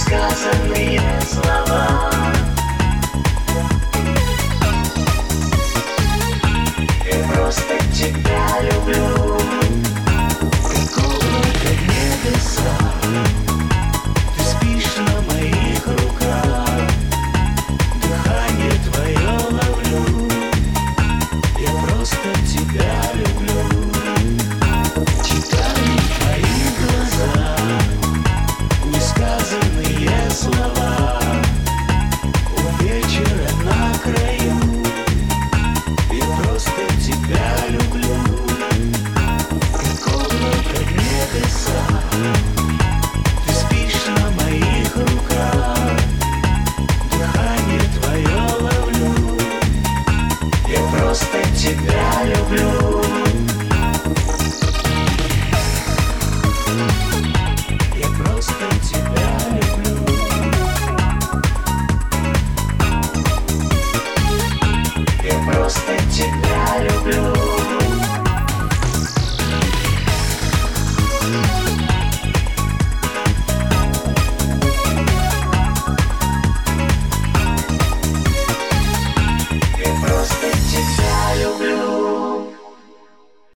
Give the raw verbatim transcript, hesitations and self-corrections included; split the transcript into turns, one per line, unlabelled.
Несказанные слова. Я просто тебя люблю. Как облако небеса, ты спишь на моих руках. Дыхание твое ловлю. Я просто тебя люблю. Читаю твои глаза несказанные слова. У вечера на краю я просто тебя люблю. Как облако небеса, ты спишь на моих руках. Дыхание твое ловлю. Я просто тебя люблю. Я просто тебя люблю. Я просто тебя люблю. Я просто тебя люблю.